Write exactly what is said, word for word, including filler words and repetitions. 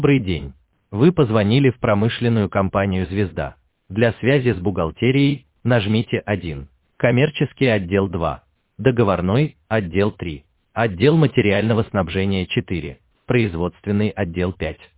Добрый день. Вы позвонили в промышленную компанию «Звезда». Для связи с бухгалтерией нажмите один. Коммерческий отдел два. Договорной отдел три. Отдел материального снабжения четыре. Производственный отдел пять.